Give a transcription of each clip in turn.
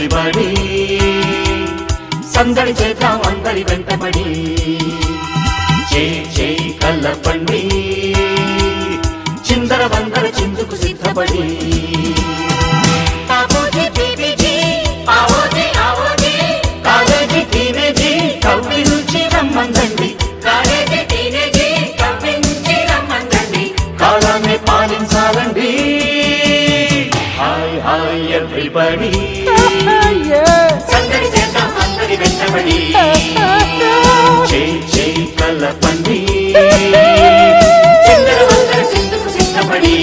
everybody సందడి చేద్దాం అందరి వెంటబడి చేయి కలపండి చిందర వందర చిందుకు సిద్ధపడి కాలేజీ టీనేజీ కవ్వి నుంచి రమ్మందండి కాలాన్ని పాలించాలండి హాయ్ హాయ్ ఎవ్రీబడి సందడి చేద్దాం అందరి వెంటబడి చేయి కలపండి చిందర వందర చిందుకు సిద్ధపడి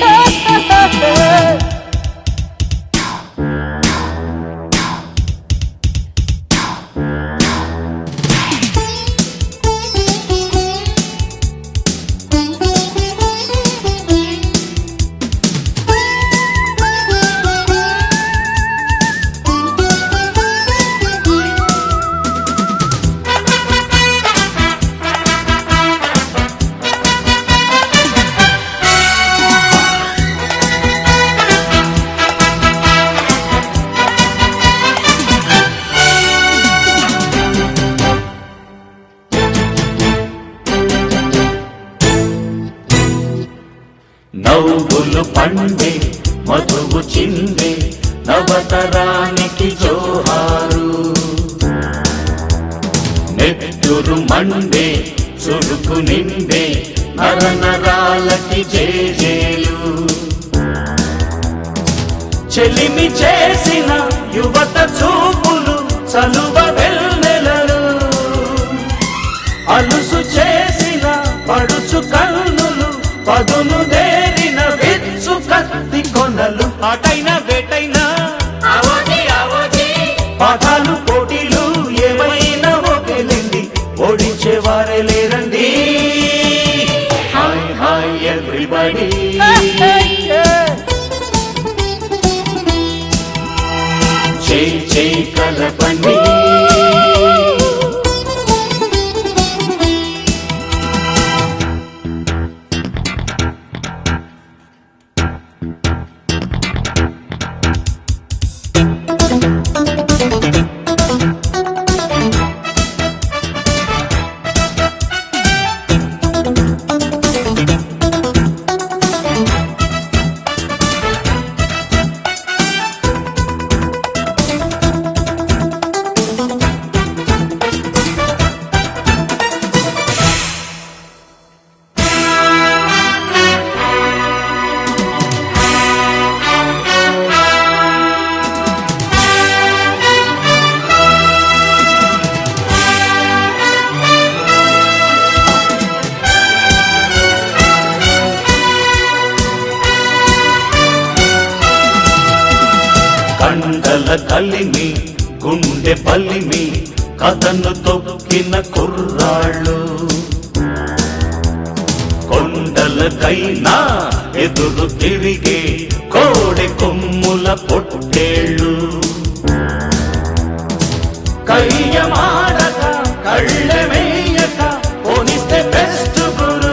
నవ్వులు పండే మధువు చిందే నవతరానికి జోహారు నెత్తురు మండే చురుకు నిండే నరనరాలకి జేజేలు చెలిమి చేసిన యువత చూపులు చలువ వెన్నెలలు అలుసు చేసిన పడుచు కన్నులు పదును దేరిన విచ్చు కత్తి కొనలు ఆటైనా వేటైనా పాఠాలు పోటీలు ఏమైనా ఒకేలేండి ఓడించేవారే లేరండి హాయ్ హాయ్ ఎవ్రీబడి చేయి కలపండి కండల కలిమి గుండె పల్లిమి కథను తొక్కిన కుర్రాళ్ళు కొండలకైనా ఎదురు తిరిగే కోడె కొమ్ముల పొట్టేళ్ళు కయ్యమాడక కళ్ళెమేయక పోనిస్తే బెస్ట్ గురు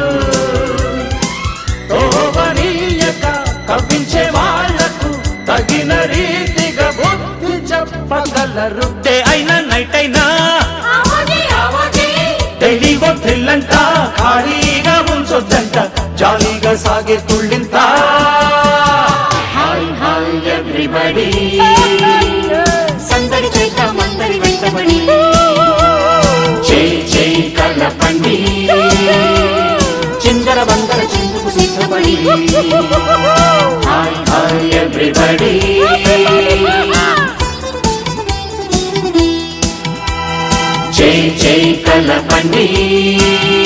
తోవనీయక కవ్వించే వాళ్లకు తగిన రీతిగా బుద్ధి చెప్పగలరు డే అయినా నైట్ అయినా తెలివో థ్రిల్లంట ఖాళీగా ఉంచొద్దంట జాలీగా సాగే తుళ్ళింత హాయ్ హాయ్ ఎవ్రీబడి సందడి చేద్దాం అందరి వెంటబడి చేయి కలపండి చిందర వందర చిందుకు సిద్ధపడి హాయ్ హాయ్ ఎవ్రీబడి చేయి కలపండి